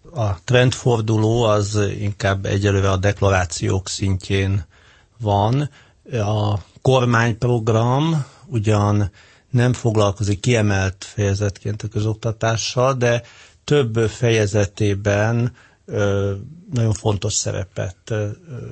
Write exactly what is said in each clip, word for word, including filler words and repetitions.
A trendforduló az inkább egyelőre a deklarációk szintjén van. A kormányprogram ugyan nem foglalkozik kiemelt fejezetként a közoktatással, de több fejezetében ö, nagyon fontos szerepet ö,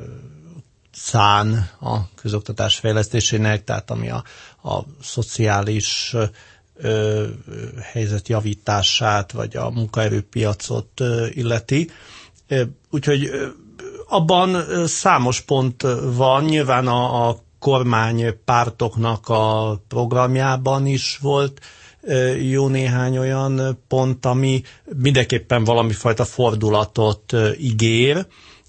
szán a közoktatás fejlesztésének, tehát ami a, a szociális ö, helyzet javítását, vagy a munkaerőpiacot ö, illeti. Úgyhogy ö, abban számos pont van, nyilván a, a kormánypártoknak a programjában is volt jó néhány olyan pont, ami mindenképpen valami fajta fordulatot ígér.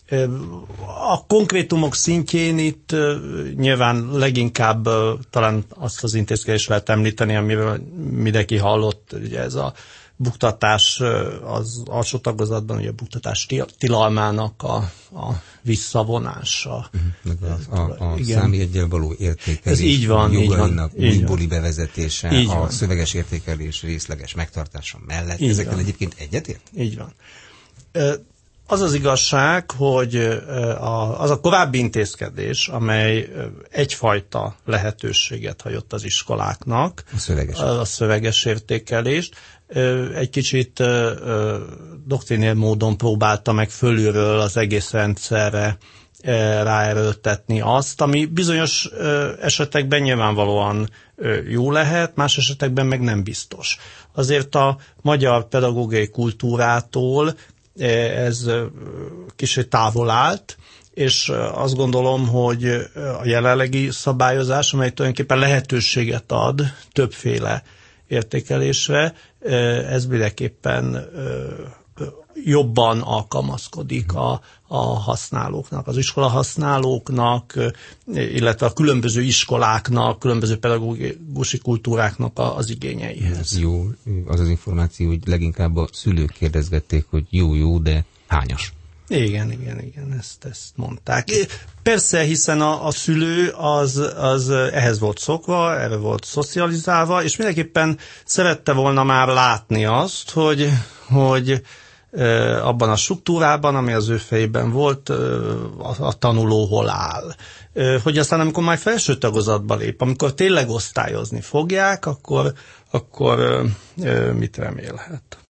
A konkrétumok szintjén itt nyilván leginkább talán azt az intézkedést lehet említeni, amiről mindenki hallott, ugye ez a buktatás az alsó tagozatban, ugye a buktatás tilalmának a, a visszavonása. A, a, a számjeggyel való értékelés, ez így van, jogainak így van, újbóli bevezetése, így a van. Szöveges értékelés részleges megtartása mellett. Így ezeken van. Egyébként egyetért? Így van. Az az igazság, hogy az a korábbi intézkedés, amely egyfajta lehetőséget hagyott az iskoláknak, a szöveges, a szöveges értékelést, egy kicsit doktrinér módon próbálta meg fölülről az egész rendszerre ráerőltetni azt, ami bizonyos esetekben nyilvánvalóan jó lehet, más esetekben meg nem biztos. Azért a magyar pedagógiai kultúrától ez kicsit távol állt, és azt gondolom, hogy a jelenlegi szabályozás, amely tulajdonképpen lehetőséget ad többféle értékelésre, ez mindenképpen jobban alkalmazkodik a, a használóknak, az iskola használóknak, illetve a különböző iskoláknak, különböző pedagógusi kultúráknak az igényeihez. Jó, az az információ, hogy leginkább a szülők kérdezgették, hogy jó-jó, de hányas? Igen, igen, igen, ezt, ezt mondták. Persze, hiszen a, a szülő az, az ehhez volt szokva, erre volt szocializálva, és mindenképpen szerette volna már látni azt, hogy, hogy abban a struktúrában, ami az ő fejében volt, a, a tanuló hol áll. Hogy aztán amikor már felső tagozatba lép, amikor tényleg osztályozni fogják, akkor, akkor mit remélhet?